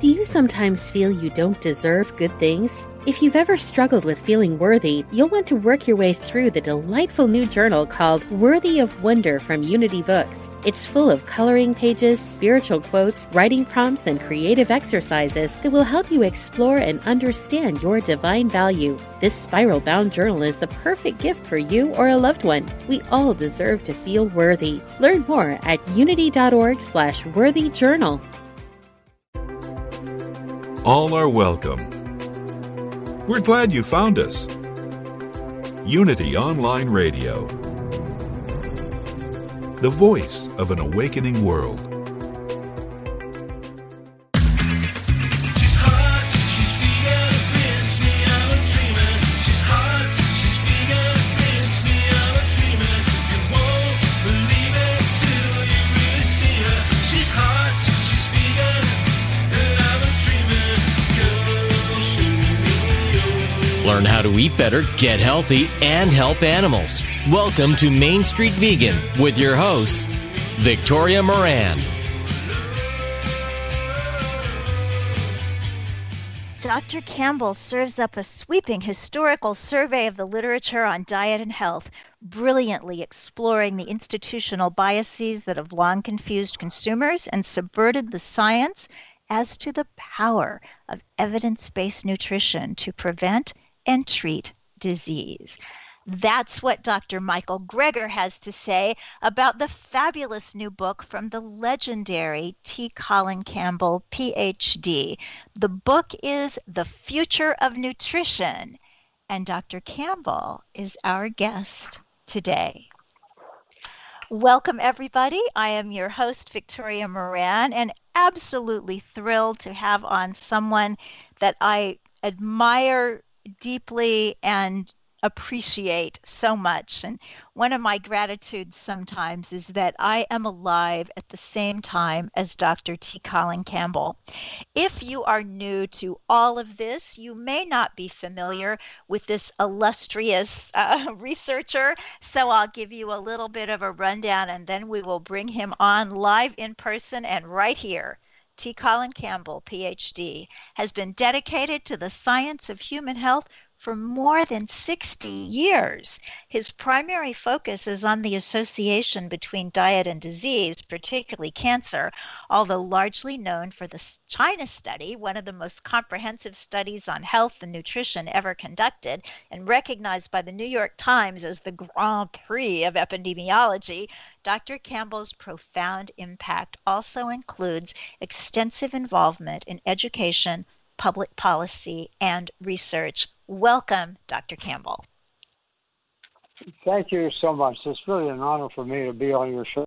Do you sometimes feel you don't deserve good things? If you've ever struggled with feeling worthy, you'll want to work your way through the delightful new journal called Worthy of Wonder from Unity Books. It's full of coloring pages, spiritual quotes, writing prompts, and creative exercises that will help you explore and understand your divine value. This spiral-bound journal is the perfect gift for you or a loved one. We all deserve to feel worthy. Learn more at unity.org/worthyjournal. All are welcome. We're glad you found us. Unity Online Radio, the voice of an awakening world. Learn how to eat better, get healthy, and help animals. Welcome to Main Street Vegan with your host, Victoria Moran. Dr. Campbell serves up a sweeping historical survey of the literature on diet and health, brilliantly exploring the institutional biases that have long confused consumers and subverted the science as to the power of evidence-based nutrition to prevent and treat disease. That's what Dr. Michael Greger has to say about the fabulous new book from the legendary T. Colin Campbell, PhD. The book is The Future of Nutrition, and Dr. Campbell is our guest today. Welcome, everybody. I am your host, Victoria Moran, and absolutely thrilled to have on someone that I admire deeply and appreciate so much. And one of my gratitudes sometimes is that I am alive at the same time as Dr. T. Colin Campbell. If you are new to all of this, you may not be familiar with this illustrious researcher, so I'll give you a little bit of a rundown and then we will bring him on live in person and right here. T. Colin Campbell, PhD, has been dedicated to the science of human health for more than 60 years. His primary focus is on the association between diet and disease, particularly cancer, although largely known for the China study, one of the most comprehensive studies on health and nutrition ever conducted, and recognized by the New York Times as the Grand Prix of epidemiology. Dr. Campbell's profound impact also includes extensive involvement in education, public policy, and research. Welcome, Dr. Campbell. Thank you so much. It's really an honor for me to be on your show.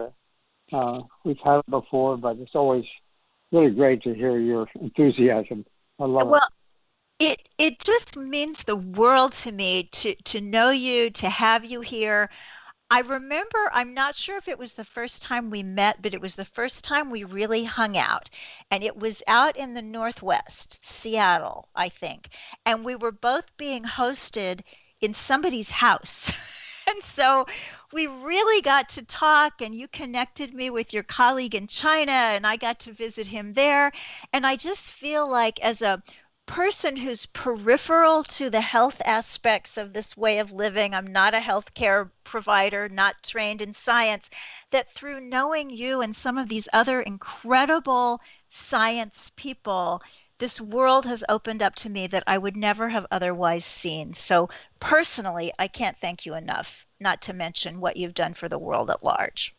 We've had it before, but it's always really great to hear your enthusiasm. I love it. It just means the world to me to know you, to have you here. I remember, I'm not sure if it was the first time we met, but it was the first time we really hung out. And it was out in the Northwest, Seattle, I think. And we were both being hosted in somebody's house. And so we really got to talk, and you connected me with your colleague in China, and I got to visit him there. And I just feel like as a person who's peripheral to the health aspects of this way of living, I'm not a healthcare provider, not trained in science, that through knowing you and some of these other incredible science people, this world has opened up to me that I would never have otherwise seen. So personally, I can't thank you enough, not to mention what you've done for the world at large.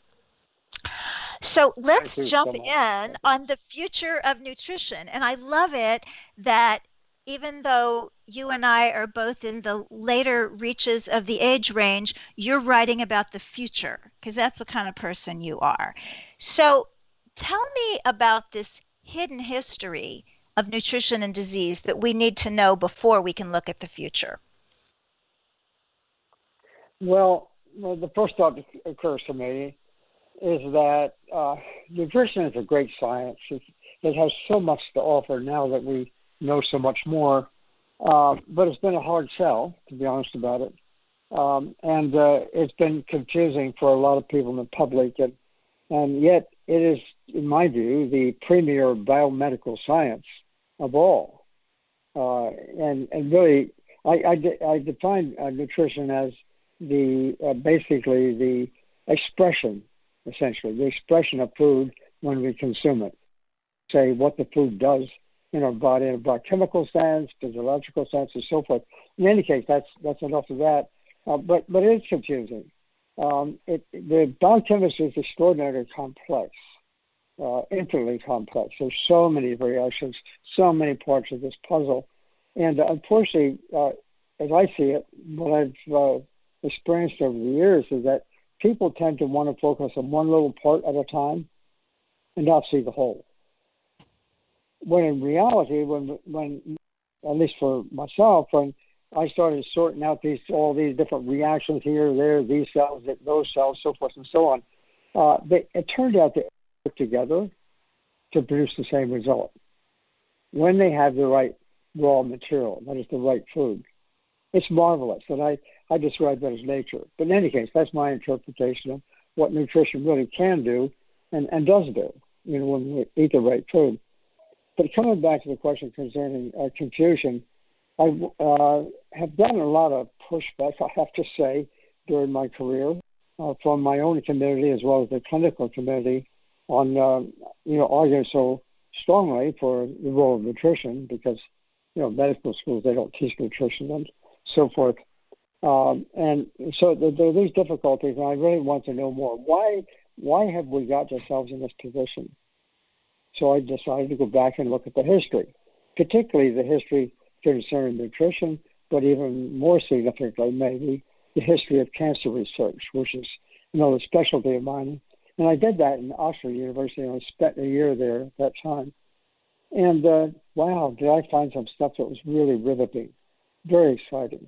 So let's jump in on the future of nutrition. And I love it that even though you and I are both in the later reaches of the age range, you're writing about the future, because that's the kind of person you are. So tell me about this hidden history of nutrition and disease that we need to know before we can look at the future. Well, the first thought that occurs to me is that nutrition is a great science. It has so much to offer now that we know so much more, but it's been a hard sell, to be honest about it. And it's been confusing for a lot of people in the public, and yet it is in my view, the premier biomedical science of all. And really, I define nutrition as basically the expression, essentially, the expression of food when we consume it. Say what the food does in our body, in a biochemical sense, physiological sense, and so forth. In any case, that's enough of that. But it is confusing. The biochemistry is extraordinarily complex, infinitely complex. There's so many variations, so many parts of this puzzle. And unfortunately, as I see it, what I've experienced over the years is that people tend to want to focus on one little part at a time and not see the whole. When in reality, when at least for myself, when I started sorting out all these different reactions here, there, these cells, those cells, so forth and so on, it turned out to work together to produce the same result when they have the right raw material, that is the right food. It's marvelous, and I describe that as nature. But in any case, that's my interpretation of what nutrition really can do and does do, when we eat the right food. But coming back to the question concerning confusion, I have done a lot of pushback, I have to say, during my career from my own community as well as the clinical community on, arguing so strongly for the role of nutrition because, medical schools, they don't teach nutrition and so forth. And so there are these difficulties, and I really want to know more. Why have we got ourselves in this position? So I decided to go back and look at the history, particularly the history concerning nutrition, but even more significantly, maybe, the history of cancer research, which is another specialty of mine. And I did that in Oxford University, and I spent a year there at that time. And wow, did I find some stuff that was really riveting, very exciting.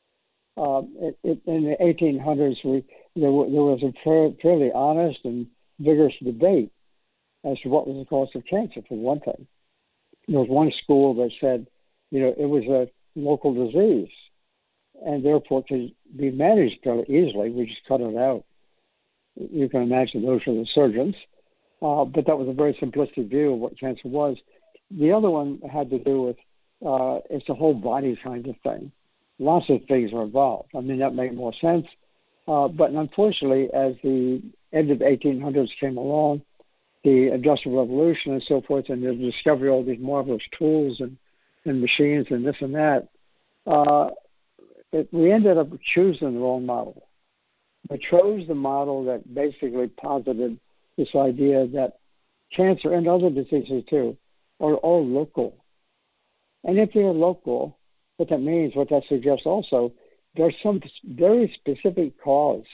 In the 1800s, there was a fairly honest and vigorous debate as to what was the cause of cancer, for one thing. There was one school that said, it was a local disease, and therefore could be managed fairly easily. We just cut it out. You can imagine those were the surgeons. But that was a very simplistic view of what cancer was. The other one had to do with it's a whole body kind of thing. Lots of things are involved. I mean, that made more sense. But unfortunately, as the end of the 1800s came along, the Industrial Revolution and so forth, and the discovery of all these marvelous tools and machines and this and that, we ended up choosing the wrong model. We chose the model that basically posited this idea that cancer and other diseases too are all local. And if they're local, what that suggests also, there's some very specific cause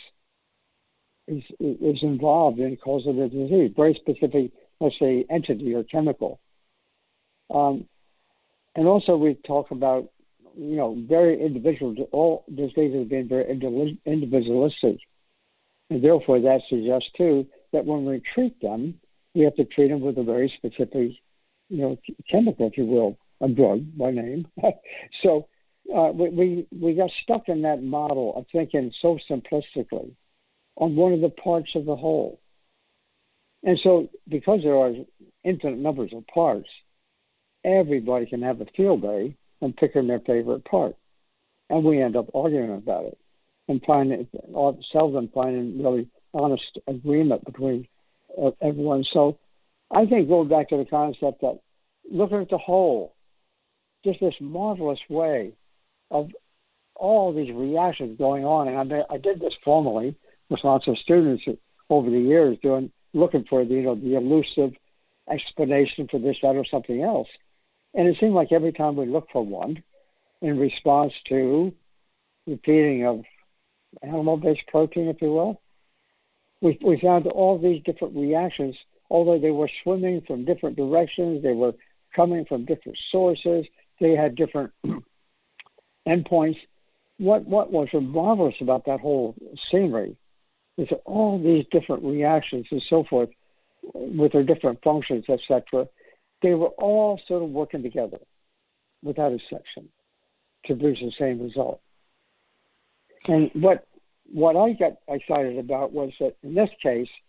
is involved in causing the disease, very specific, let's say, entity or chemical. And also we talk about, very individual, all diseases being very individualistic. And therefore that suggests too that when we treat them, we have to treat them with a very specific, chemical, if you will, a drug by name. So we got stuck in that model of thinking so simplistically on one of the parts of the whole. And so because there are infinite numbers of parts, everybody can have a field day and picking their favorite part. And we end up arguing about it and seldom finding really honest agreement between everyone. So I think going back to the concept that looking at the whole, just this marvelous way of all these reactions going on. And I did this formally with lots of students over the years looking for the elusive explanation for this, that, or something else. And it seemed like every time we looked for one in response to the feeding of animal-based protein, if you will, we found all these different reactions, although they were swimming from different directions, they were coming from different sources, they had different endpoints. What was marvelous about that whole scenery is that all these different reactions and so forth, with their different functions, etc., they were all sort of working together without exception to produce the same result. And what I got excited about was that in this case,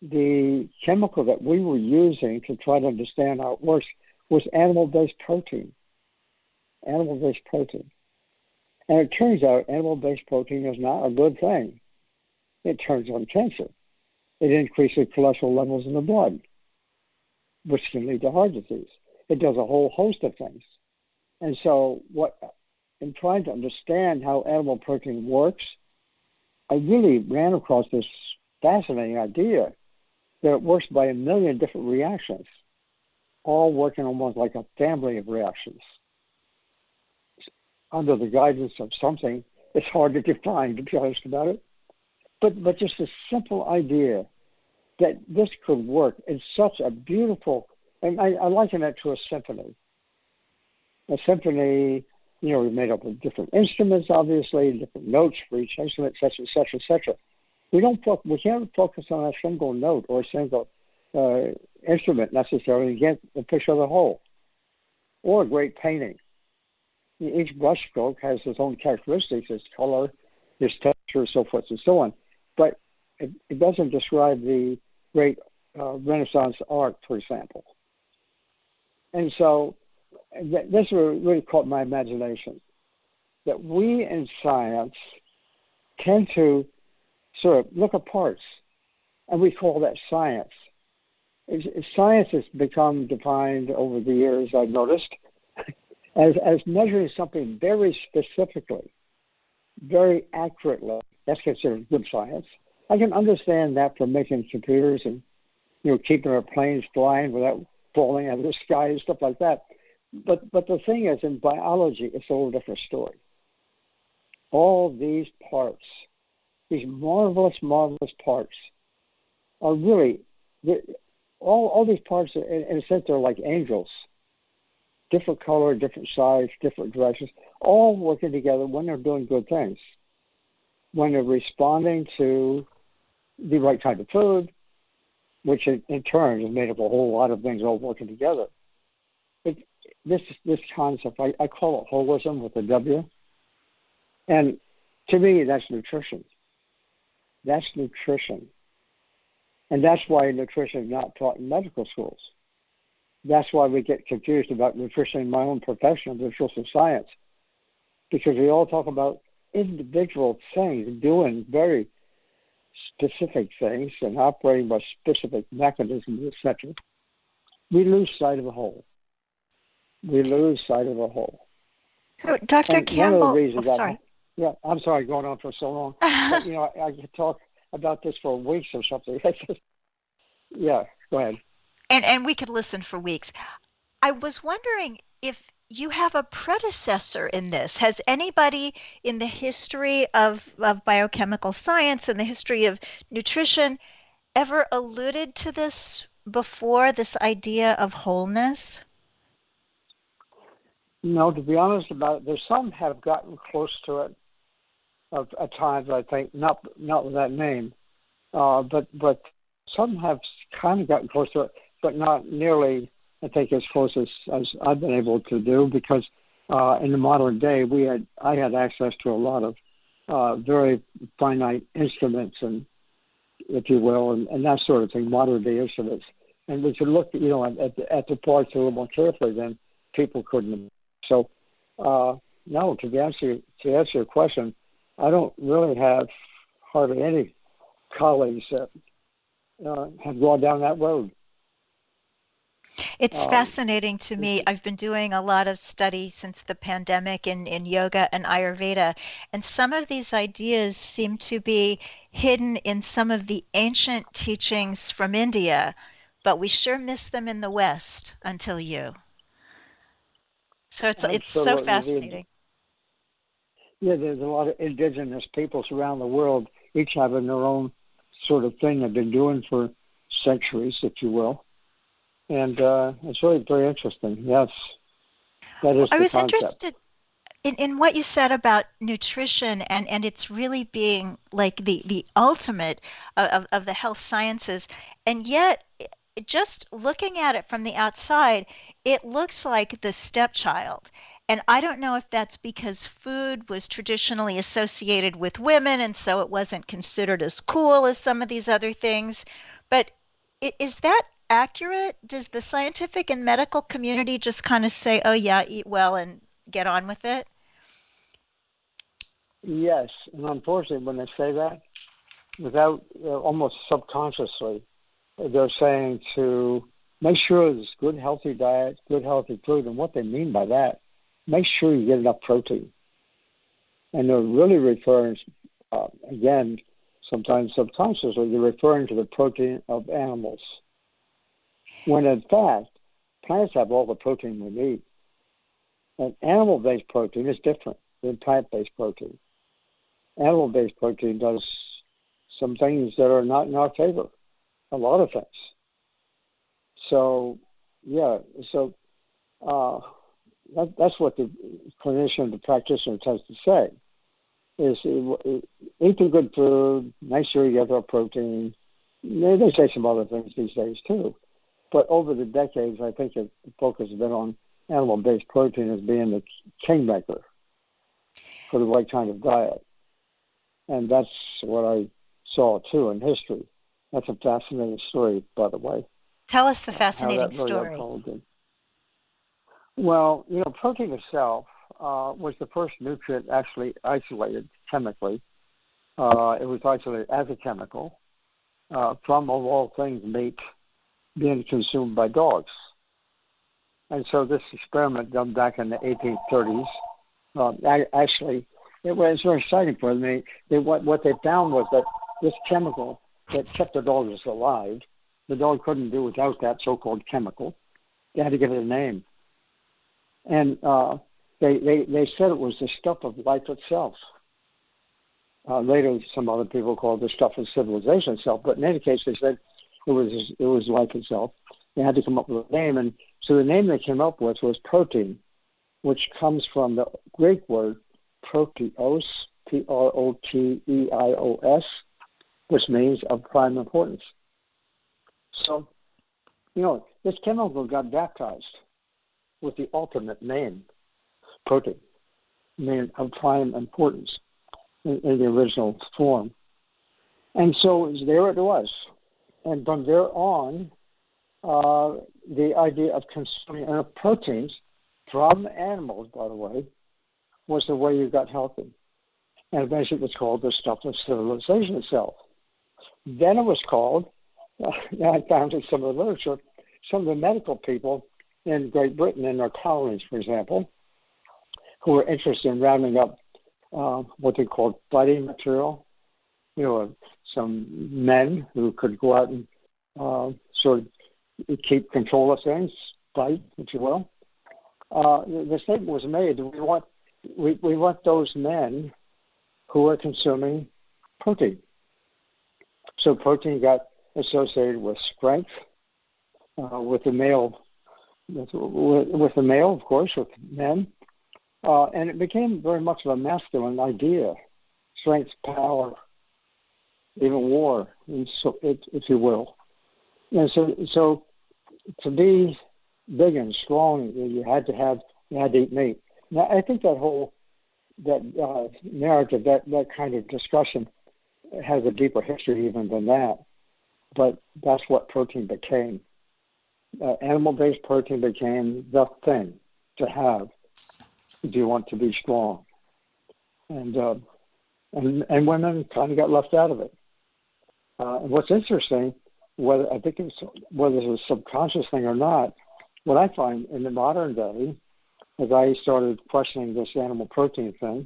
the chemical that we were using to try to understand how it works was animal-based protein. Animal-based protein. And it turns out animal-based protein is not a good thing. It turns on cancer. It increases cholesterol levels in the blood, which can lead to heart disease. It does a whole host of things. And so in trying to understand how animal protein works, I really ran across this fascinating idea that it works by a million different reactions, all working almost like a family of reactions. Under the guidance of something, it's hard to define, to be honest about it. But just a simple idea that this could work in such a beautiful, and I liken it to a symphony. A symphony, is made up of different instruments, obviously, different notes for each instrument, et cetera, et cetera, et cetera. We can't focus on a single note or a single instrument necessarily to get the picture of the whole, or a great painting. Each brushstroke has its own characteristics, its color, its texture, so forth and so on. But it doesn't describe the great Renaissance art, for example. And so this really caught my imagination, that we in science tend to sort of look at parts, and we call that science. Science has become defined over the years, I've noticed, as measuring something very specifically, very accurately. That's considered good science. I can understand that for making computers and keeping our planes flying without falling out of the sky and stuff like that. But the thing is, in biology, it's a whole different story. All these parts, these marvelous, marvelous parts, are really all these parts. In a sense, they're like angels. Different color, different size, different directions, all working together when they're doing good things. When they're responding to the right type of food, which in turn is made up of a whole lot of things all working together. This concept, I call it holism with a W. And to me, that's nutrition. That's nutrition. And that's why nutrition is not taught in medical schools. That's why we get confused about nutrition in my own profession of nutritional science, because we all talk about individual things, doing very specific things and operating by specific mechanisms, etc. We lose sight of the whole. So, Dr. Campbell, I'm sorry, going on for so long. But, I could talk about this for weeks or something. Yeah, go ahead. And we could listen for weeks. I was wondering if you have a predecessor in this. Has anybody in the history of biochemical science and the history of nutrition ever alluded to this before, this idea of wholeness? No, to be honest about it, there's some have gotten close to it at times, I think, not with that name, but some have kind of gotten close to it, but not nearly, I think, as close as I've been able to do, because in the modern day, I had access to a lot of very finite instruments, and if you will, and that sort of thing, modern day instruments. And we could look, at the parts a little more carefully than people couldn't. So, no, to answer your question, I don't really have hardly any colleagues that have gone down that road. It's fascinating to me. I've been doing a lot of study since the pandemic in yoga and Ayurveda, and some of these ideas seem to be hidden in some of the ancient teachings from India, but we sure miss them in the West until you. So it's so fascinating. Yeah, there's a lot of indigenous peoples around the world, each having their own sort of thing they've been doing for centuries, if you will. And it's really very interesting. Yes, that is the concept. I was interested in what you said about nutrition, and it's really being like the ultimate of the health sciences. And yet, just looking at it from the outside, it looks like the stepchild. And I don't know if that's because food was traditionally associated with women, and so it wasn't considered as cool as some of these other things. But Is that accurate? Does the scientific and medical community just kind of say, oh, yeah, eat well and get on with it? Yes, and unfortunately, when they say that, without almost subconsciously, they're saying to make sure there's good, healthy diet, good, healthy food. And what they mean by that, make sure you get enough protein. And they're really referring, again, sometimes subconsciously, they're referring to the protein of animals. When in fact, plants have all the protein we need. And animal-based protein is different than plant-based protein. Animal-based protein does some things that are not in our favor, a lot of things. So, yeah, so that's what the clinician, the practitioner tends to say, is eat the good food, make sure you get the protein. They say some other things these days too. But over the decades, I think the focus has been on animal-based protein as being the kingmaker for the right kind of diet. And that's what I saw too in history. That's a fascinating story, by the way. Tell us the fascinating story. Well, protein itself was the first nutrient actually isolated chemically. It was isolated as a chemical from, of all things, meat being consumed by dogs. And so this experiment done back in the 1830s, actually, it was very exciting for me. What they found was that this chemical that kept the dogs alive, the dog couldn't do without that so-called chemical. They had to give it a name. And they said it was the stuff of life itself. Later, some other people called it the stuff of civilization itself. But in any case, they said it was life itself. They had to come up with a name. And so the name they came up with was protein, which comes from the Greek word proteos, Proteios, which means of prime importance. So, this chemical got baptized with the ultimate name, protein, meaning of prime importance in the original form. And so there it was. And from there on, the idea of consuming proteins from animals, by the way, was the way you got healthy. And eventually it was called the stuff of civilization itself. Then it was called, I found in some of the literature, some of the medical people in Great Britain in their colonies, for example, who were interested in rounding up what they called fighting material. Some men who could go out and sort of keep control of things, fight, if you will. The statement was made that we want those men who are consuming protein. So protein got associated with strength, with the male, of course, with men, and it became very much of a masculine idea: strength, power, even war, and so if you will. And so to be big and strong, you had to eat meat. Now, I think that narrative, that kind of discussion, has a deeper history even than that. But that's what protein became. Animal-based protein became the thing to have if you want to be strong. And women kind of got left out of it. And what's interesting, whether it's a subconscious thing or not, what I find in the modern day, as I started questioning this animal protein thing,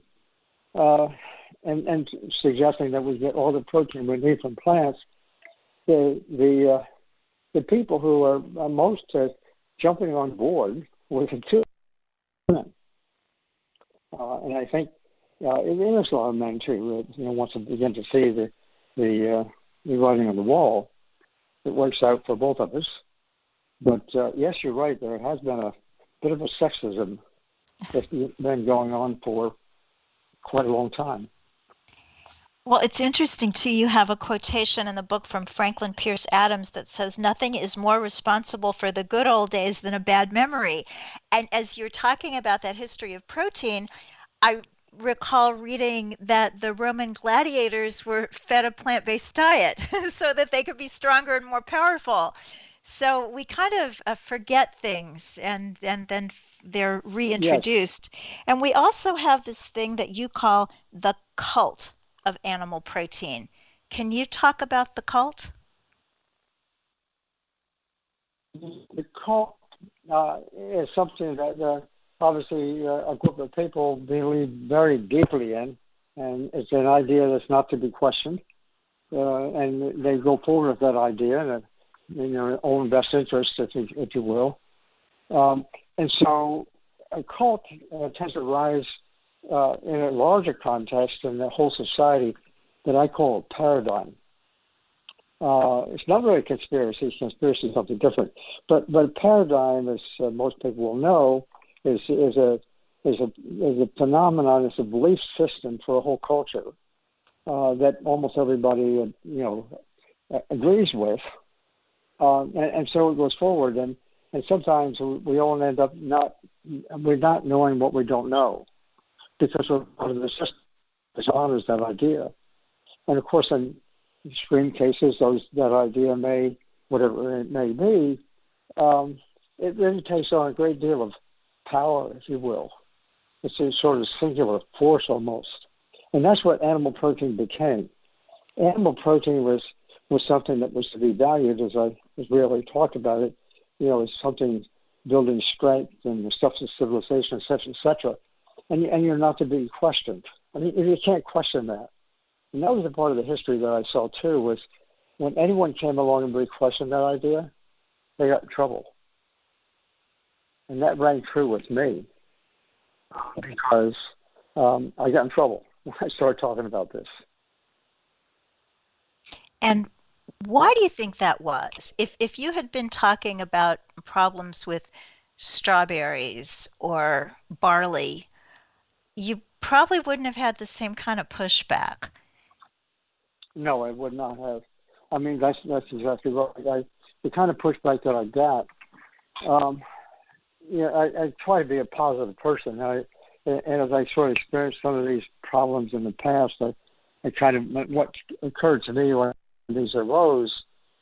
and suggesting that we get all the protein we need from plants, the people who are most jumping on board with the two women, and I think there's a lot of men too. Once they begin to see the writing on the wall, it works out for both of us. But yes, you're right. There has been a bit of a sexism that's been going on for quite a long time. Well, it's interesting, too. You have a quotation in the book from Franklin Pierce Adams that says, "Nothing is more responsible for the good old days than a bad memory." And as you're talking about that history of protein, I recall reading that the Roman gladiators were fed a plant-based diet so that they could be stronger and more powerful. So we kind of forget things, and then they're Yes. reintroduced. And we also have this thing that you call the cult of animal protein. Can you talk about the cult? The cult is something that obviously a group of people believe very deeply in, and it's an idea that's not to be questioned. And they go forward with that idea in their own best interest, if you will. And so a cult tends to rise in a larger context in the whole society that I call a paradigm. It's not really a conspiracy. Conspiracy is something different. But a paradigm, as most people will know, is a phenomenon. It's a belief system for a whole culture that almost everybody agrees with, and so it goes forward. And sometimes we all end up not knowing what we don't know, because we're part of the system that honors that idea. And of course, in extreme cases, that idea may, whatever it may be, it really takes on a great deal of power, if you will. It's a sort of singular force almost. And that's what animal protein became. Animal protein was something that was to be valued, as we already talked about it, as something building strength and the stuff of civilization, et cetera, et cetera. And you're not to be questioned. I mean, you can't question that. And that was a part of the history that I saw too, was when anyone came along and really questioned that idea, they got in trouble. And that rang true with me because I got in trouble when I started talking about this. And why do you think that was? If you had been talking about problems with strawberries or barley, you probably wouldn't have had the same kind of pushback. No, I would not have. I mean, that's exactly right. The kind of pushback that I got, I try to be a positive person. And as I sort of experienced some of these problems in the past, I kind of, what occurred to me when these arose,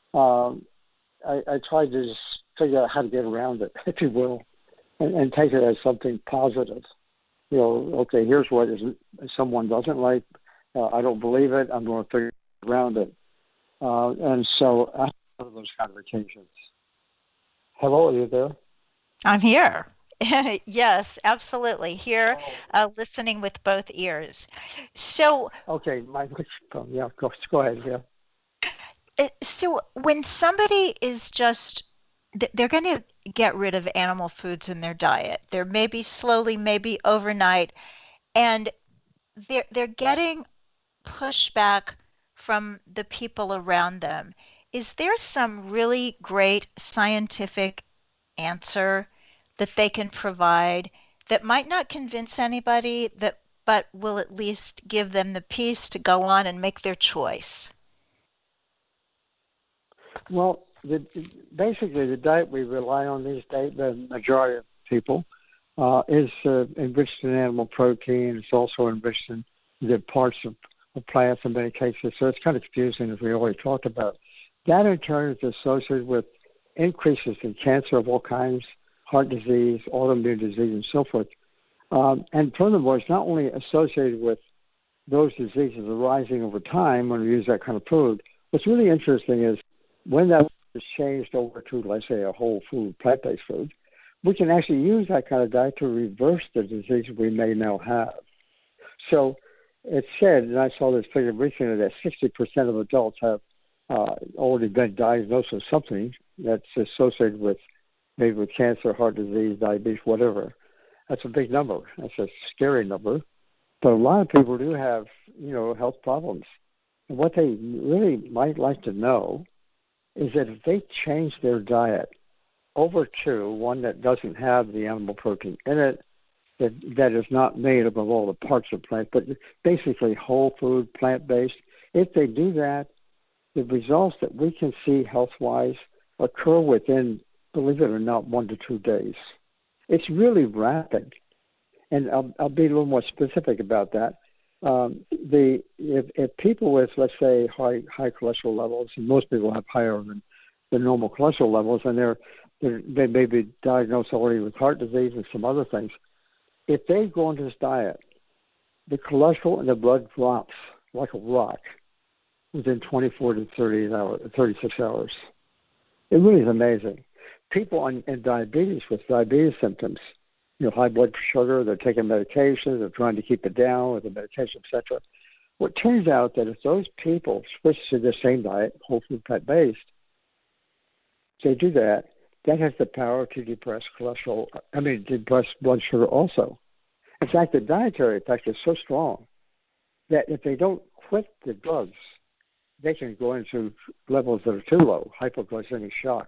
I tried to just figure out how to get around it, if you will, and take it as something positive. Okay, here's what someone doesn't like. I don't believe it. I'm going to figure around it. And so I have those kind of occasions. Hello, are you there? I'm here. Yes, absolutely. Here, listening with both ears. So. Okay, yeah, go ahead, yeah. So when somebody is they're going to get rid of animal foods in their diet. There may be slowly, maybe overnight, and they're getting pushback from the people around them. Is there some really great scientific answer that they can provide that might not convince anybody, but will at least give them the peace to go on and make their choice? Well, basically the diet we rely on these days, the majority of people, is enriched in animal protein. It's also enriched in the parts of plants in many cases. So it's kind of confusing, as we already talked about. That in turn is associated with increases in cancer of all kinds, heart disease, autoimmune disease, and so forth. And furthermore, it's not only associated with those diseases arising over time when we use that kind of food. What's really interesting is when that is changed over to, let's say, a whole food, plant-based food, we can actually use that kind of diet to reverse the disease we may now have. So it's said, and I saw this figure recently, that 60% of adults have already been diagnosed with something that's associated with maybe with cancer, heart disease, diabetes, whatever. That's a big number. That's a scary number. But a lot of people do have, health problems. And what they really might like to know is that if they change their diet over to one that doesn't have the animal protein in it, that is not made up of all the parts of plant, but basically whole food, plant-based, if they do that, the results that we can see health-wise occur within, believe it or not, 1 to 2 days. It's really rapid. And I'll be a little more specific about that. If people with, let's say, high cholesterol levels, and most people have higher than the normal cholesterol levels, and they may be diagnosed already with heart disease and some other things, if they go into this diet, the cholesterol in the blood drops like a rock within 24 to 36 hours. It really is amazing. People in diabetes with diabetes symptoms, high blood sugar, they're taking medications, they're trying to keep it down with the medication, etc. Well, it turns out that if those people switch to the same diet, whole food plant-based, they do that, that has the power to depress blood sugar also. In fact, the dietary effect is so strong that if they don't quit the drugs, they can go into levels that are too low, hypoglycemic shock.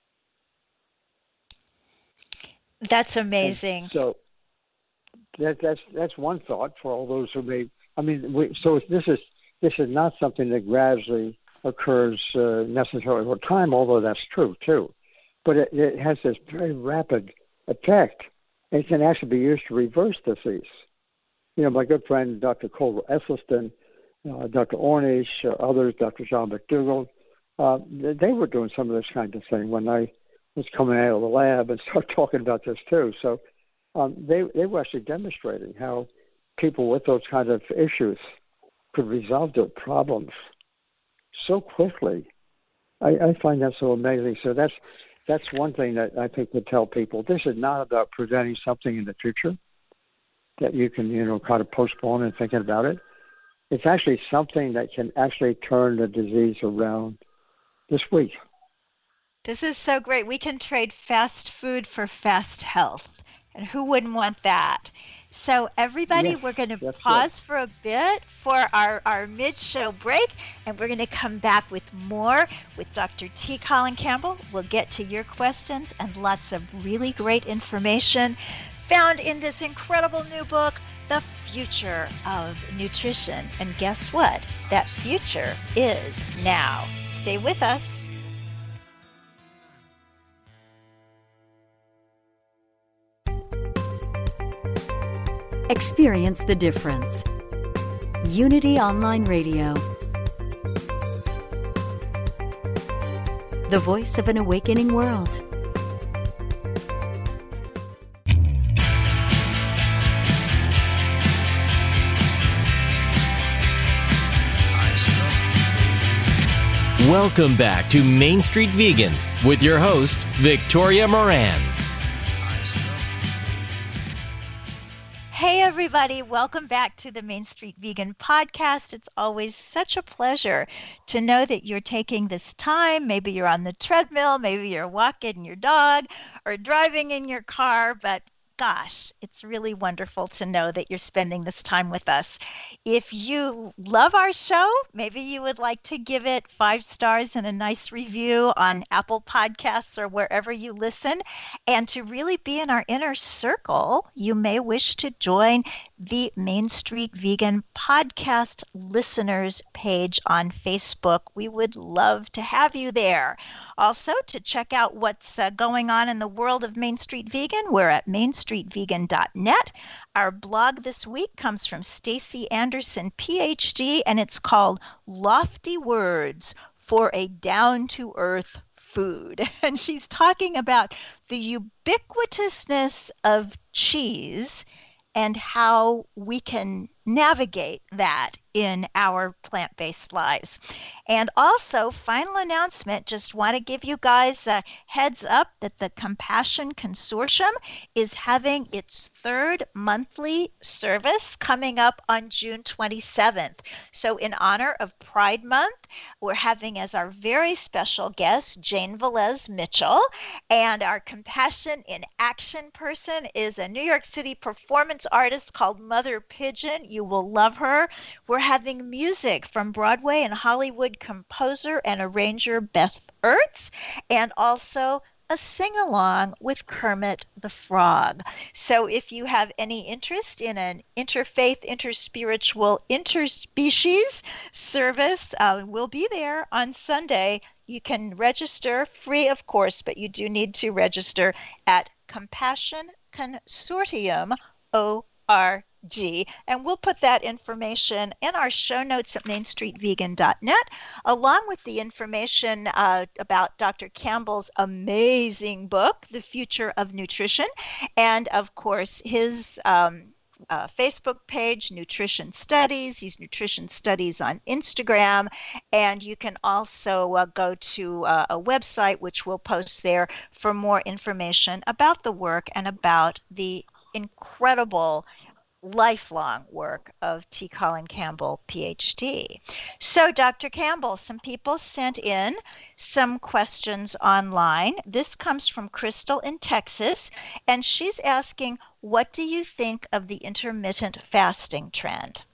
That's amazing. And so that's one thought for all those who may. So this is not something that gradually occurs necessarily over time, although that's true too. But it has this very rapid effect. It can actually be used to reverse disease. My good friend Dr. Cole Esselstyn, Dr. Ornish, others, Dr. John McDougall, they were doing some of this kind of thing when I was coming out of the lab and started talking about this too. So they were actually demonstrating how people with those kind of issues could resolve their problems so quickly. I find that so amazing. So that's one thing that I think to tell people. This is not about preventing something in the future that you can, kind of postpone and thinking about it. It's actually something that can actually turn the disease around this week. This is so great. We can trade fast food for fast health. And who wouldn't want that? So everybody, yes, we're going to pause for a bit for our mid-show break, and we're going to come back with more with Dr. T. Colin Campbell. We'll get to your questions and lots of really great information found in this incredible new book, The Future of Nutrition. And guess what? That future is now. Stay with us. Experience the difference. Unity Online Radio. The voice of an awakening world. Welcome back to Main Street Vegan with your host, Victoria Moran. Hey everybody, welcome back to the Main Street Vegan podcast. It's always such a pleasure to know that you're taking this time. Maybe you're on the treadmill, maybe you're walking your dog or driving in your car, but gosh, it's really wonderful to know that you're spending this time with us. If you love our show, maybe you would like to give it 5 stars and a nice review on Apple Podcasts or wherever you listen. And to really be in our inner circle, you may wish to join the Main Street Vegan Podcast Listeners page on Facebook. We would love to have you there. Also, to check out what's going on in the world of Main Street Vegan, we're at mainstreetvegan.net. Our blog this week comes from Stacy Anderson, PhD, and it's called Lofty Words for a Down-to-Earth Food. And she's talking about the ubiquitousness of cheese and how we can navigate that in our plant-based lives. And also, final announcement, just want to give you guys a heads up that the Compassion Consortium is having its 3rd monthly service coming up on June 27th. So in honor of Pride Month, we're having as our very special guest, Jane Velez Mitchell, and our Compassion in Action person is a New York City performance artist called Mother Pigeon. You will love her. We're having music from Broadway and Hollywood composer and arranger Beth Ertz, and also a sing-along with Kermit the Frog. So if you have any interest in an interfaith, interspiritual, interspecies service, we'll be there on Sunday. You can register free, of course, but you do need to register at compassionconsortium.org. And we'll put that information in our show notes at mainstreetvegan.net, along with the information about Dr. Campbell's amazing book, The Future of Nutrition, and of course his Facebook page, Nutrition Studies. He's Nutrition Studies on Instagram. And you can also go to a website, which we'll post there, for more information about the work and about the incredible lifelong work of T. Colin Campbell, PhD. So, Dr. Campbell, some people sent in some questions online. This comes from Crystal in Texas, and she's asking, what do you think of the intermittent fasting trend?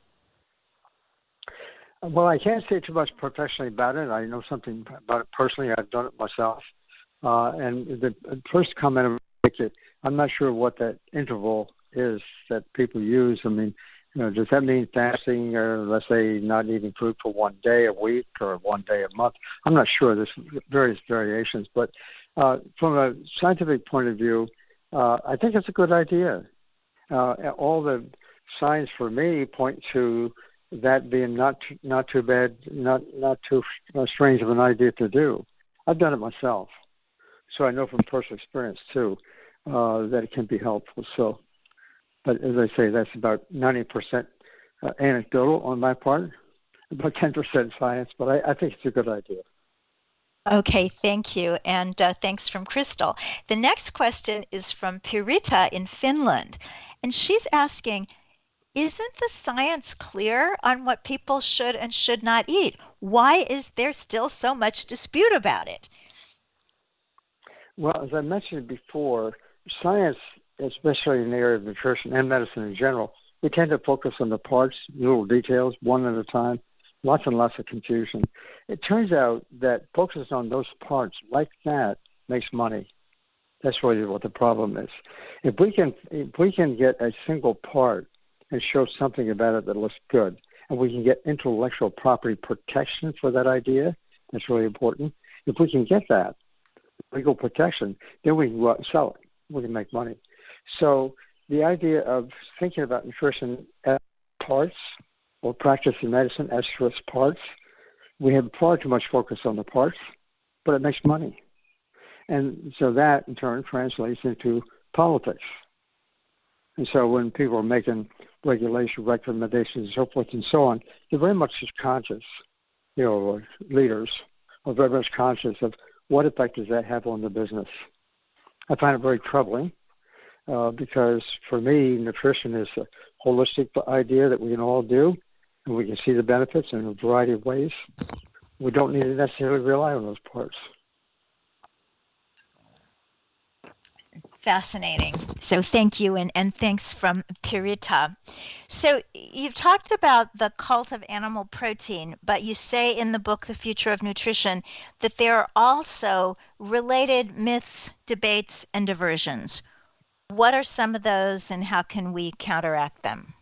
Well, I can't say too much professionally about it. I know something about it personally. I've done it myself. And the first comment I make it, I'm not sure what that interval is that people use. I mean, does that mean fasting, or let's say not eating food for 1 day a week or 1 day a month? I'm not sure. There's various variations. But from a scientific point of view, I think it's a good idea. All the signs for me point to that being not too bad, not too strange of an idea to do. I've done it myself, so I know from personal experience too that it can be helpful. So, but as I say, that's about 90% anecdotal on my part, about 10% science. But I think it's a good idea. Okay, thank you. And thanks from Crystal. The next question is from Pirita in Finland. And she's asking, isn't the science clear on what people should and should not eat? Why is there still so much dispute about it? Well, as I mentioned before, science, especially in the area of nutrition and medicine in general, we tend to focus on the parts, little details, one at a time, lots and lots of confusion. It turns out that focusing on those parts like that makes money. That's really what the problem is. If we can get a single part and show something about it that looks good, and we can get intellectual property protection for that idea, that's really important. If we can get that legal protection, then we can go out and sell it. We can make money. So the idea of thinking about nutrition as parts or practicing medicine as just parts, we have far too much focus on the parts, but it makes money. And so that, in turn, translates into politics. And so when people are making regulation recommendations and so forth and so on, they're very much conscious, leaders are very much conscious of what effect does that have on the business. I find it very troubling because for me, nutrition is a holistic idea that we can all do, and we can see the benefits in a variety of ways. We don't need to necessarily rely on those parts. Fascinating. So thank you, and thanks from Pirita. So you've talked about the cult of animal protein, but you say in the book, The Future of Nutrition, that there are also related myths, debates, and diversions. What are some of those, and how can we counteract them?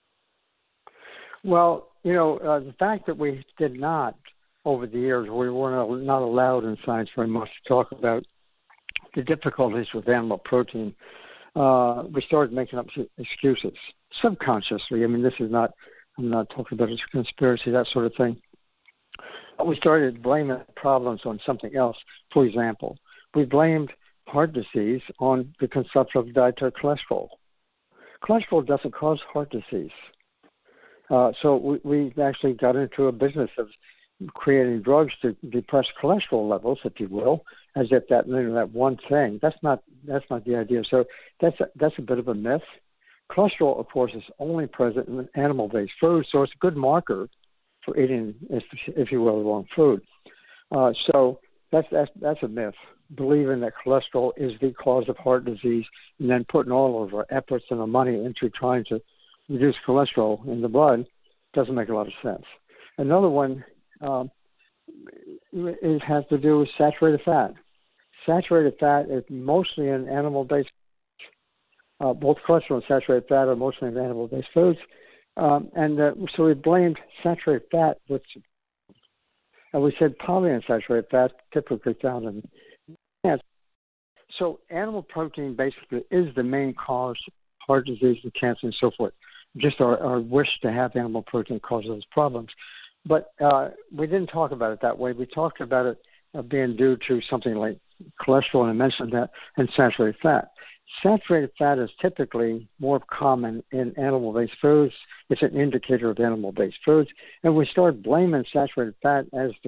Well, the fact that we did not, over the years, we were not allowed in science very much to talk about the difficulties with animal protein, we started making up excuses subconsciously. I mean, I'm not talking about a conspiracy, that sort of thing. But we started blaming problems on something else. For example, we blamed heart disease on the consumption of dietary cholesterol. Cholesterol doesn't cause heart disease. So we actually got into a business of creating drugs to depress cholesterol levels, if you will, as if that one thing. That's not the idea. So that's a bit of a myth. Cholesterol, of course, is only present in animal-based food, so it's a good marker for eating, if you will, the wrong food. So that's a myth. Believing that cholesterol is the cause of heart disease, and then putting all of our efforts and our money into trying to reduce cholesterol in the blood doesn't make a lot of sense. Another one it has to do with saturated fat. Saturated fat is mostly in animal-based. Both cholesterol and saturated fat are mostly in animal-based foods, so we blamed saturated fat, and we said polyunsaturated fat typically found in plants. So animal protein basically is the main cause of heart disease and cancer and so forth. Just our wish to have animal protein causes those problems. But we didn't talk about it that way. We talked about it being due to something like cholesterol, and I mentioned that, and saturated fat. Saturated fat is typically more common in animal-based foods. It's an indicator of animal-based foods. And we start blaming saturated fat as the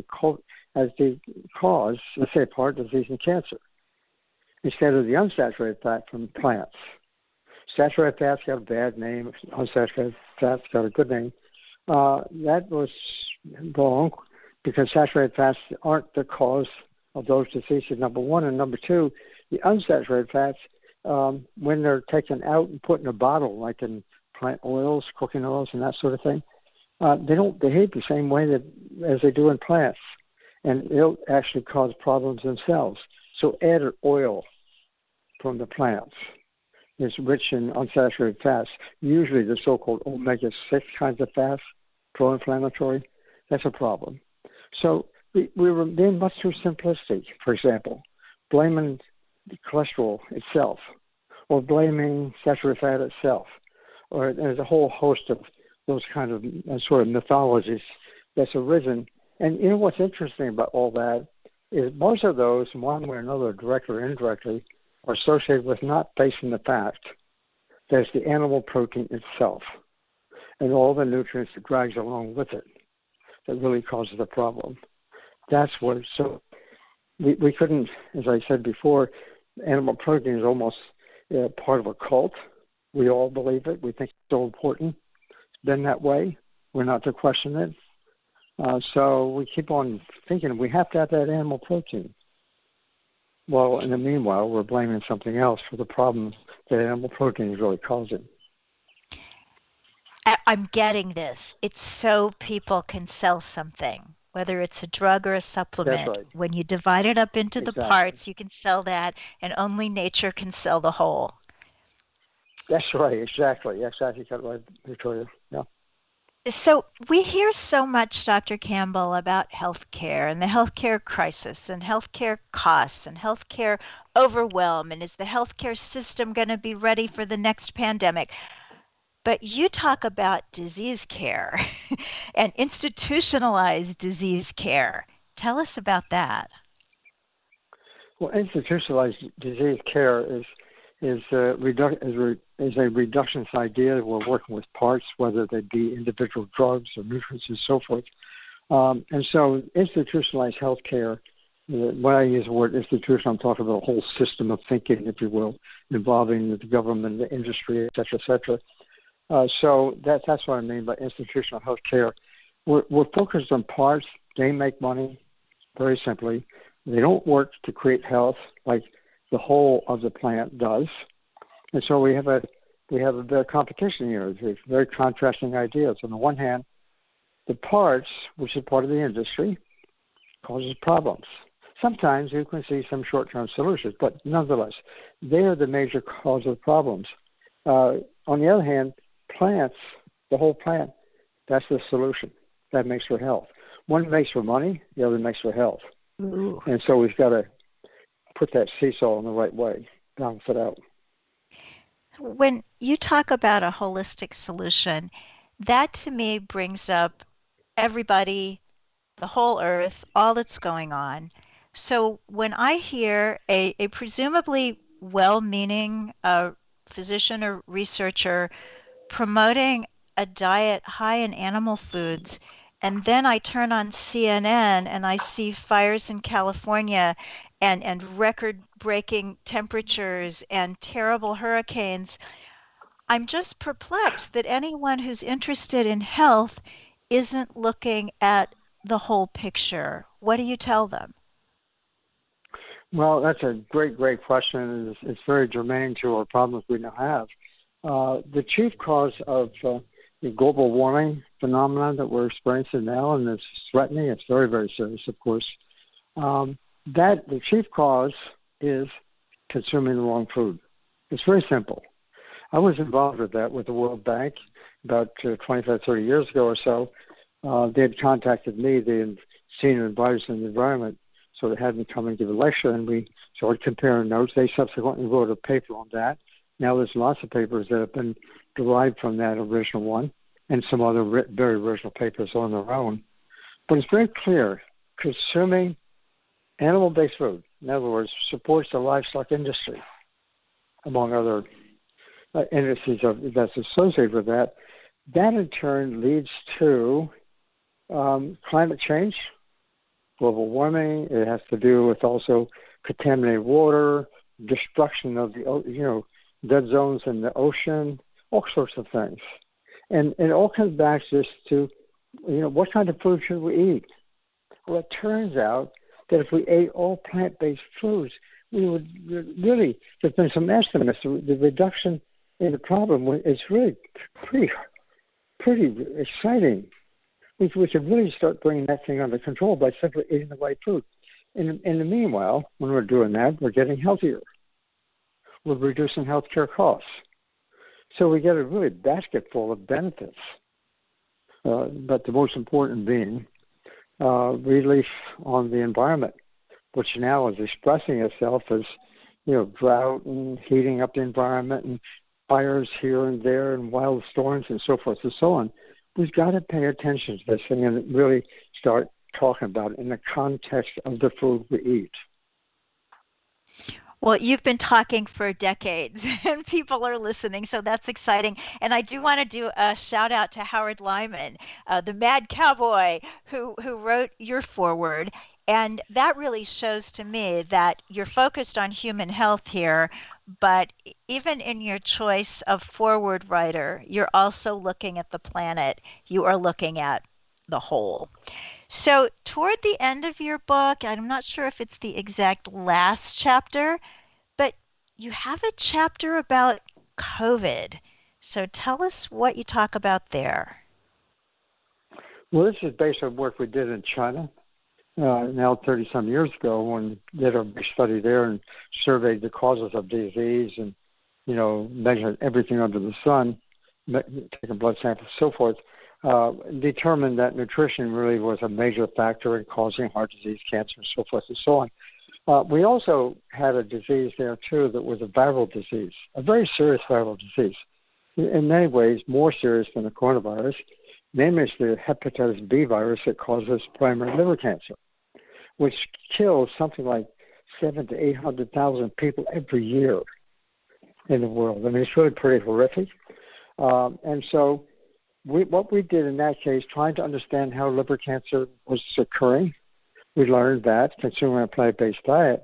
cause, let's say, of heart disease and cancer, instead of the unsaturated fat from plants. Saturated fats got a bad name. Unsaturated fats got a good name. That was wrong, because saturated fats aren't the cause of those diseases, number one. And number two, the unsaturated fats, when they're taken out and put in a bottle, like in plant oils, cooking oils, and that sort of thing, they don't behave the same way as they do in plants. And they'll actually cause problems themselves. So added oil from the plants is rich in unsaturated fats, usually the so-called omega-6 kinds of fats, pro-inflammatory. That's a problem. So we were being much too simplistic, for example, blaming the cholesterol itself, or blaming saturated fat itself, or there's a whole host of those kind of sort of mythologies that's arisen. And you know what's interesting about all that is most of those, one way or another, directly or indirectly, are associated with not facing the fact that it's the animal protein itself and all the nutrients it drags along with it that really causes the problem. That's what, so we couldn't, as I said before, animal protein is almost part of a cult. We all believe it. We think it's so important. It's been that way. We're not to question it. So we keep on thinking we have to have that animal protein. Well, in the meanwhile, we're blaming something else for the problems that animal protein is really causing. I'm getting this. It's so people can sell something, whether it's a drug or a supplement. That's right. When you divide it up into Exactly. the parts, you can sell that, and only nature can sell the whole. That's right. Exactly. Exactly. Got it right, Victoria. Yeah. So we hear so much, Dr. Campbell, about healthcare and the healthcare crisis and healthcare costs and healthcare overwhelm, and is the healthcare system going to be ready for the next pandemic? But you talk about disease care and institutionalized disease care. Tell us about that. Well, institutionalized disease care is a reductionist idea. We're working with parts, whether they be individual drugs or nutrients and so forth. And so institutionalized healthcare, when I use the word institution, I'm talking about a whole system of thinking, if you will, involving the government, the industry, et cetera, et cetera. So that's what I mean by institutional healthcare. We're focused on parts. They make money, very simply. They don't work to create health like the whole of the plant does. And so we have a bit of competition here. There's very contrasting ideas. On the one hand, the parts, which is part of the industry, causes problems. Sometimes you can see some short-term solutions, but nonetheless, they are the major cause of problems. On the other hand, plants, the whole plant, that's the solution. That makes for health. One makes for money, the other makes for health. Ooh. And so we've got to put that seesaw in the right way, balance it out. When you talk about a holistic solution, that to me brings up everybody, the whole earth, all that's going on. So when I hear a presumably well-meaning physician or researcher promoting a diet high in animal foods, and then I turn on CNN and I see fires in California and record-breaking temperatures and terrible hurricanes, I'm just perplexed that anyone who's interested in health isn't looking at the whole picture. What do you tell them? Well, that's a great question. It's very germane to our problems we now have. The chief cause of the global warming phenomenon that we're experiencing now, and it's threatening, it's very, very serious, of course, the chief cause is consuming the wrong food. It's very simple. I was involved with that with the World Bank about 25, 30 years ago or so. They had contacted me, the senior advisors in the environment, so they had me come and give a lecture, and we started comparing notes. They subsequently wrote a paper on that, Now there's lots of papers that have been derived from that original one and some other very original papers on their own. But it's very clear, consuming animal-based food, in other words, supports the livestock industry, among other industries that's associated with that. That in turn leads to climate change, global warming. It has to do with also contaminated water, destruction of the dead zones in the ocean, all sorts of things. And it all comes back just to, what kind of food should we eat? Well, it turns out that if we ate all plant-based foods, we would really, there's been some estimates, the reduction in the problem is really pretty exciting. We should really start bringing that thing under control by simply eating the right food. In the meanwhile, when we're doing that, we're getting healthier. We're reducing healthcare costs. So we get a really basket full of benefits. But the most important being relief on the environment, which now is expressing itself as, drought and heating up the environment and fires here and there and wild storms and so forth and so on. We've got to pay attention to this thing and really start talking about it in the context of the food we eat. Well, you've been talking for decades and people are listening, so that's exciting. And I do want to do a shout out to Howard Lyman, the mad cowboy who wrote your foreword. And that really shows to me that you're focused on human health here, but even in your choice of foreword writer, you're also looking at the planet. You are looking at the whole. So toward the end of your book, I'm not sure if it's the exact last chapter, but you have a chapter about COVID. So tell us what you talk about there. Well, this is based on work we did in China now 30-some years ago when we did a big study there and surveyed the causes of disease and, measured everything under the sun, taking blood samples, so forth. Determined that nutrition really was a major factor in causing heart disease, cancer, and so forth and so on. We also had a disease there, too, that was a viral disease, a very serious viral disease, in many ways more serious than the coronavirus. Namely, it's the hepatitis B virus that causes primary liver cancer, which kills something like 700,000 to 800,000 people every year in the world. I mean, it's really pretty horrific. And so what we did in that case, trying to understand how liver cancer was occurring, we learned that consuming a plant-based diet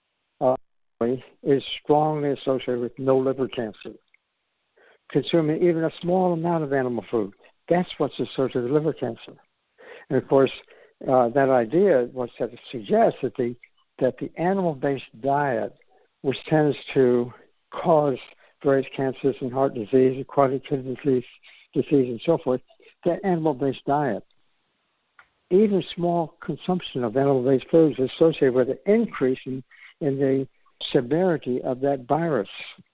is strongly associated with no liver cancer. Consuming even a small amount of animal food, that's what's associated with liver cancer. And of course, that idea was to suggest that the animal-based diet, which tends to cause various cancers and heart disease, chronic kidney disease, and so forth, that animal-based diet, even small consumption of animal-based foods is associated with an increase in the severity of that virus.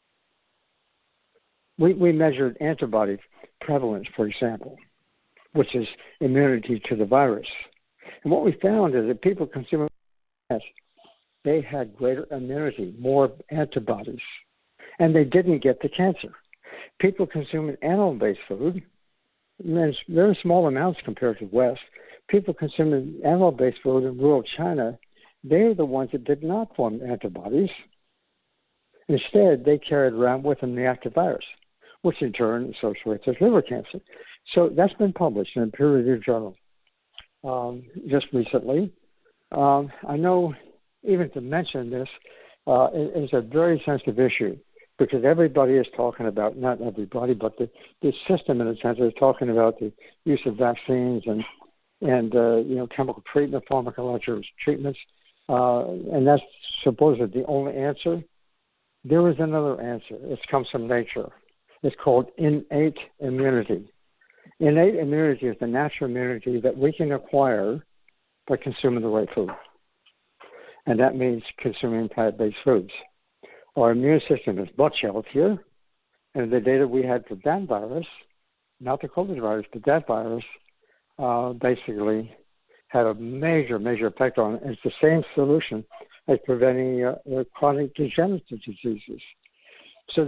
We measured antibody prevalence, for example, which is immunity to the virus. And what we found is that people consuming they had greater immunity, more antibodies, and they didn't get the cancer. People consuming animal-based food, there's very small amounts compared to West, people consuming animal-based food in rural China, they're the ones that did not form antibodies. Instead, they carried around with them the active virus, which in turn associates with liver cancer. So that's been published in a peer-reviewed journal just recently. I know even to mention this is a very sensitive issue because everybody is talking about, not everybody, but the system in a sense is talking about the use of vaccines and chemical treatment, pharmacological treatments, and that's supposedly the only answer. There is another answer. It comes from nature. It's called innate immunity. Innate immunity is the natural immunity that we can acquire by consuming the right food. And that means consuming plant-based foods. Our immune system is much healthier, and the data we had for that virus, not the COVID virus, but that virus, basically had a major, major effect on it. It's the same solution as preventing chronic degenerative diseases. So then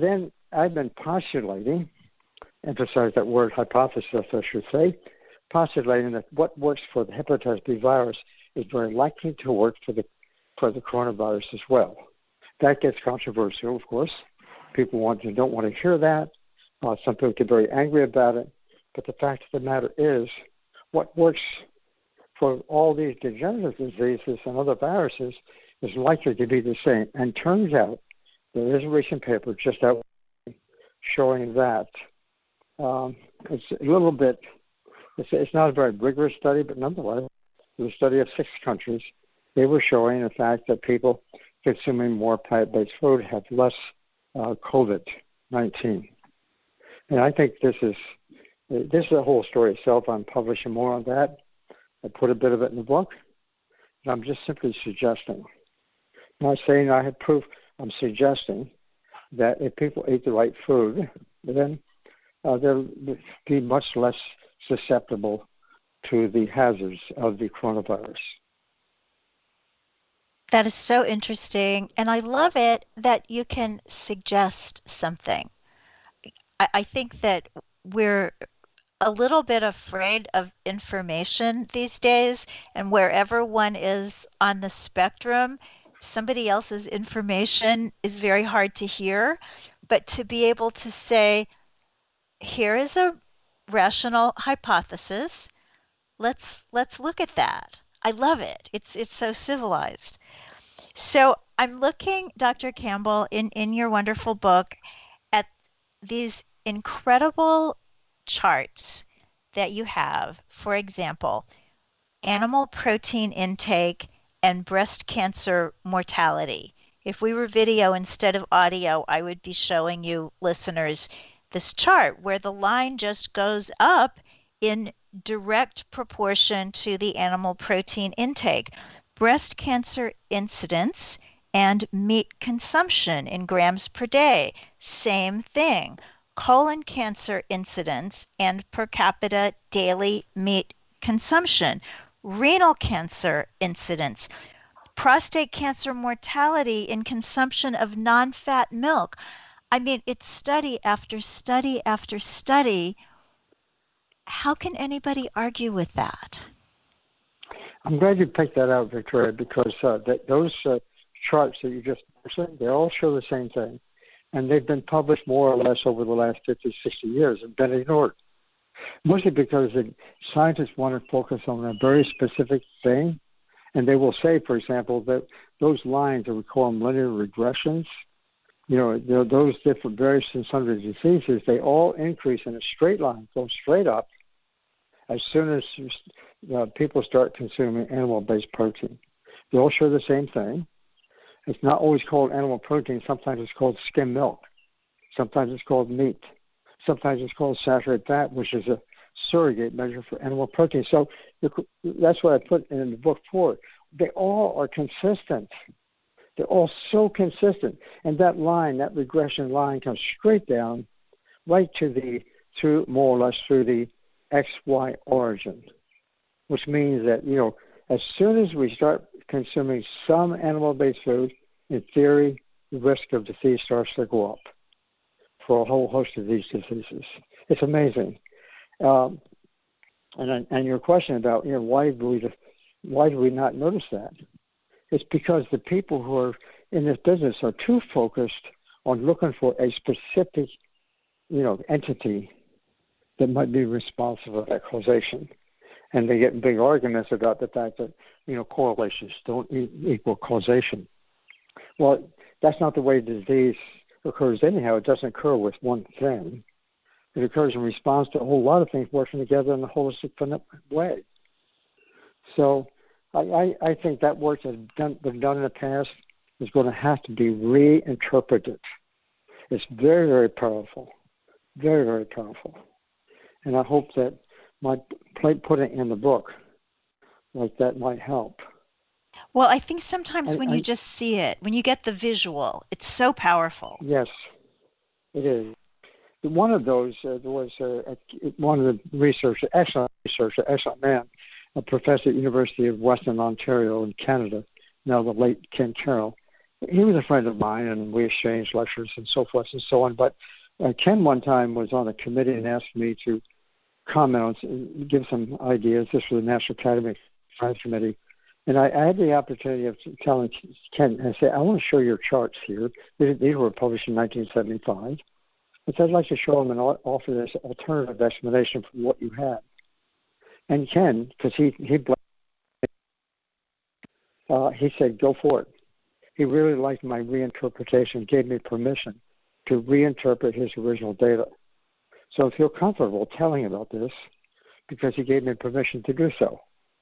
I've been postulating, emphasize that word hypothesis, I should say, postulating that what works for the hepatitis B virus is very likely to work for the coronavirus as well. That gets controversial, of course. People don't want to hear that. Some people get very angry about it. But the fact of the matter is, what works for all these degenerative diseases and other viruses is likely to be the same. And turns out there is a recent paper just out showing that it's a little bit, it's not a very rigorous study, but nonetheless, it was a study of 6 countries. They were showing the fact that people consuming more plant-based food have less COVID-19. And I think this is a whole story itself. I'm publishing more on that. I put a bit of it in the book. And I'm just simply suggesting. I'm not saying I have proof. I'm suggesting that if people eat the right food, then they'll be much less susceptible to the hazards of the coronavirus. That is so interesting. And I love it that you can suggest something. I think that we're a little bit afraid of information these days, and wherever one is on the spectrum, somebody else's information is very hard to hear. But to be able to say, here is a rational hypothesis, let's look at that. I love it. It's so civilized. So I'm looking, Dr. Campbell, in your wonderful book at these incredible charts that you have. For example, animal protein intake and breast cancer mortality. If we were video instead of audio, I would be showing you listeners this chart where the line just goes up in direct proportion to the animal protein intake. Breast cancer incidence and meat consumption in grams per day, same thing. Colon cancer incidence and per capita daily meat consumption. Renal cancer incidence. Prostate cancer mortality in consumption of non-fat milk. I mean, it's study after study after study. How can anybody argue with that? I'm glad you picked that out, Victoria, because those charts that you just mentioned, they all show the same thing. And they've been published more or less over the last 50, 60 years and been ignored. Mostly because the scientists want to focus on a very specific thing. And they will say, for example, that those lines that we call them linear regressions, those different various and sundry diseases, they all increase in a straight line, go straight up, as soon as people start consuming animal-based protein. They all show the same thing. It's not always called animal protein. Sometimes it's called skim milk. Sometimes it's called meat. Sometimes it's called saturated fat, which is a surrogate measure for animal protein. So that's what I put in the book for. They all are consistent. They're all so consistent. And that line, that regression line, comes straight down right through more or less through the XY origin, which means that, as soon as we start consuming some animal-based food, in theory, the risk of disease starts to go up for a whole host of these diseases. It's amazing. And your question about, why do we not notice that? It's because the people who are in this business are too focused on looking for a specific, entity that might be responsible for that causation. And they get in big arguments about the fact that, correlations don't equal causation. Well, that's not the way disease occurs anyhow. It doesn't occur with one thing. It occurs in response to a whole lot of things working together in a holistic way. So I think that work that's been done in the past is going to have to be reinterpreted. It's very, very powerful. Very, very powerful. And I hope that my putting in the book like that might help. Well, I think sometimes when you just see it, when you get the visual, it's so powerful. Yes, it is. One of those was one of the researchers, excellent man, a professor at the University of Western Ontario in Canada, now the late Ken Carroll. He was a friend of mine, and we exchanged lectures and so forth and so on. But Ken one time was on a committee and asked me to comment on, give some ideas. This was the National Academy of Science Committee. And I had the opportunity of telling Ken, I said, I want to show your charts here. These were published in 1975. I said, I'd like to show them and offer this alternative explanation from what you had. And Ken, because he said, go for it. He really liked my reinterpretation, gave me permission to reinterpret his original data. So I feel comfortable telling about this because he gave me permission to do so.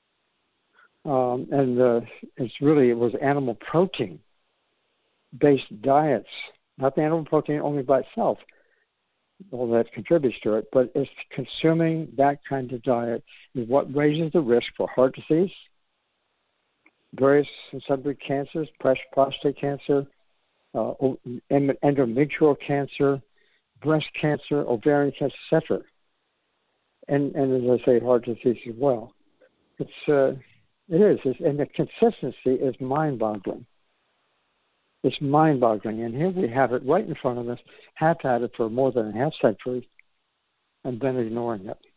It was animal protein-based diets, not the animal protein only by itself, all that contributes to it, but it's consuming that kind of diet is what raises the risk for heart disease, various sundry cancers, prostate cancer, endometrial cancer, breast cancer, ovarian cancer, etc. And as I say, heart disease as well. It is, and the consistency is mind-boggling. It's mind-boggling, and here we have it right in front of us, have had it for more than a half century, and then ignoring it.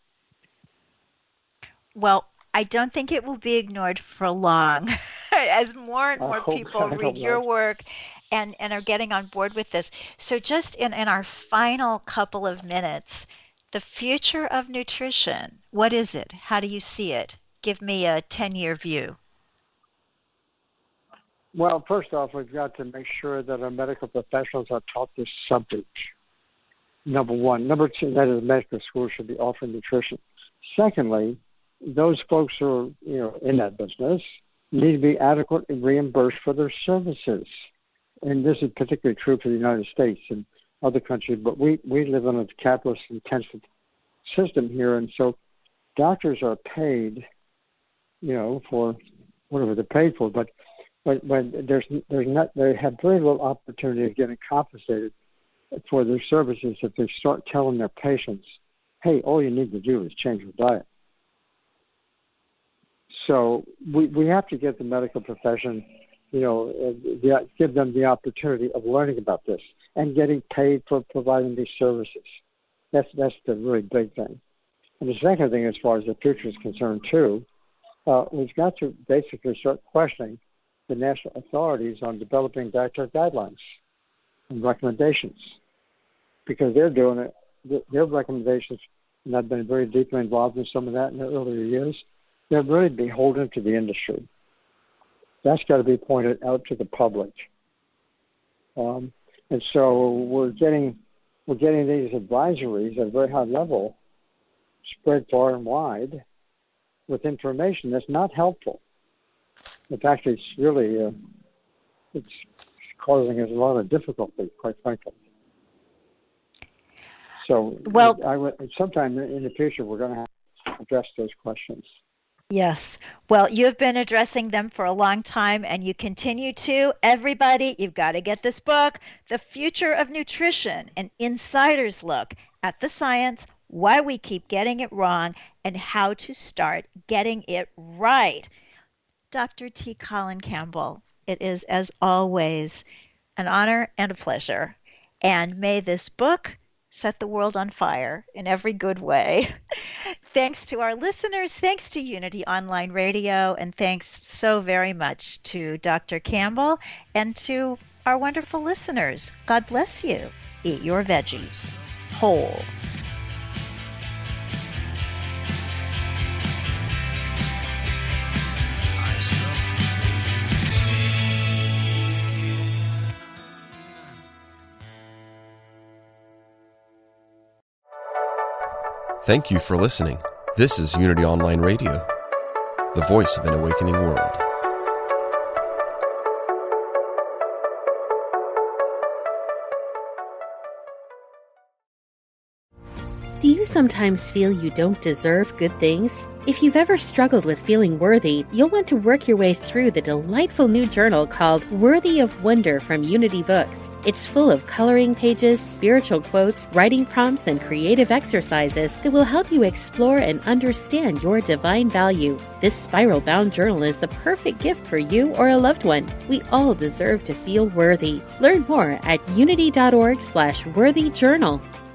Well, I don't think it will be ignored for long as more and more people read your work and are getting on board with this. So just in our final couple of minutes, the future of nutrition, what is it? How do you see it? Give me a 10-year view. Well, first off, we've got to make sure that our medical professionals are taught this subject, number one. Number two, that is medical school should be offering nutrition. Secondly, those folks who are in that business need to be adequately reimbursed for their services. And this is particularly true for the United States and other countries, but we live in a capitalist-intensive system here, and so doctors are paid, for whatever they're paid for, but when they have very little opportunity of getting compensated for their services if they start telling their patients, hey, all you need to do is change your diet. So we have to give the medical profession, give them the opportunity of learning about this and getting paid for providing these services. That's the really big thing. And the second thing, as far as the future is concerned, too, we've got to basically start questioning the national authorities on developing dietary guidelines and recommendations, because they're doing it. Their recommendations, and I've been very deeply involved in some of that in the earlier years, they're really beholden to the industry. That's got to be pointed out to the public. And so we're getting these advisories at a very high level, spread far and wide, with information that's not helpful. In fact, it's really it's causing us a lot of difficulty, quite frankly. So, sometime in the future, we're going to have to address those questions. Yes. Well, you have been addressing them for a long time, and you continue to. Everybody, you've got to get this book, The Future of Nutrition, an insider's look at the science, why we keep getting it wrong, and how to start getting it right. Dr. T. Colin Campbell, it is, as always, an honor and a pleasure. And may this book set the world on fire in every good way. Thanks to our listeners, thanks to Unity Online Radio, and thanks so very much to Dr. Campbell and to our wonderful listeners. God bless you. Eat your veggies whole. Thank you for listening. This is Unity Online Radio, the voice of an awakening world. Do you sometimes feel you don't deserve good things? If you've ever struggled with feeling worthy, you'll want to work your way through the delightful new journal called Worthy of Wonder from Unity Books. It's full of coloring pages, spiritual quotes, writing prompts, and creative exercises that will help you explore and understand your divine value. This spiral-bound journal is the perfect gift for you or a loved one. We all deserve to feel worthy. Learn more at unity.org/worthyjournal.